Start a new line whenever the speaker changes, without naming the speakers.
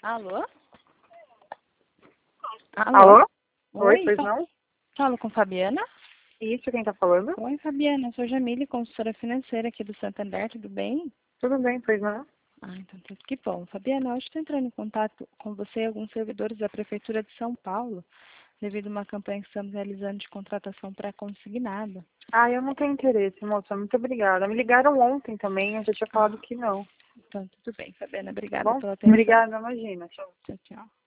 Alô?
Alô?
Oi,
Oi, pois não?
falo com Fabiana?
Isso, quem tá falando?
Oi, Fabiana, eu sou Jamile, consultora financeira aqui do Santander, tudo bem?
Tudo bem, pois não?
Ah, então tudo que bom. Fabiana, hoje estou entrando em contato com você e alguns servidores da Prefeitura de São Paulo, devido a uma campanha que estamos realizando de contratação pré-consignada.
Ah, eu não tenho interesse, moça. Muito obrigada. Me ligaram ontem também, eu já tinha falado que não.
Então, tudo bem, Fabiana,
Tá
obrigada
bom?
pela atenção.
Obrigada, imagina. Tchau.
Tchau, tchau.